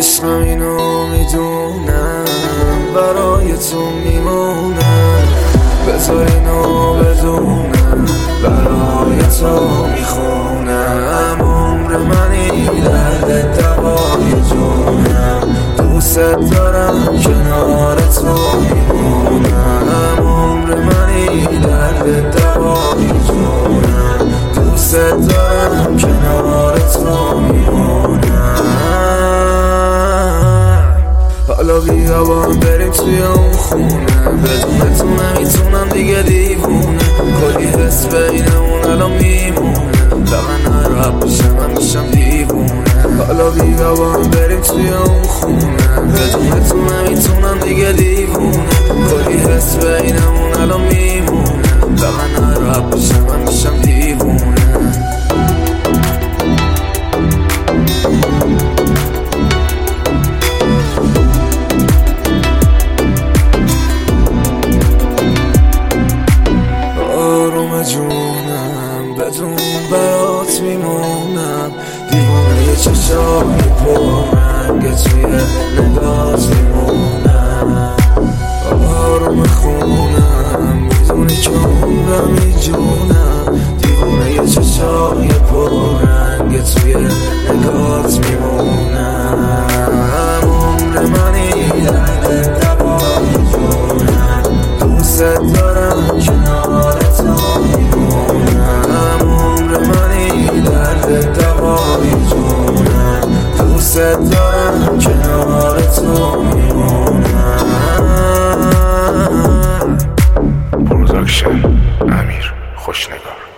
عشقم اینو میدونم برای تو میمونم، بذار اینو بدونم برای تو میخونم. عمر منی درد دوای جونم، دوست دارم کنار تو میمونم. عمر منی درد دوای جونم، دوست دارم کنار تو میمونم. حالا بیا با هم بریم توی اون خونه، بدون تو نمیتونم دیگه دیوونه. کلی حس بینمون الان میمونه، فقط ناراحت بشه من میشم دیوونه. حالا بیا با هم بریم توی اون خونه، بدون تو نمیتونم دیگه دیوونه. کلی حس بینمون الان میمونه، فقط ناراحت بشه من میشم دیوونه. جونم بدون برات میمونم، دیوانه چشای پررنگ توی نگات میمونم. آروم خونم میدونی که عمرم جونم، دیوانه چشای پررنگ توی نگات میمونم. عمر منی درد دوای جونم، دوست دارم کنار تو میمونم. عمر منی درد دوای جونم، دوست دارم کنار تو میمونم. پروداکشن امیر خوشنگار.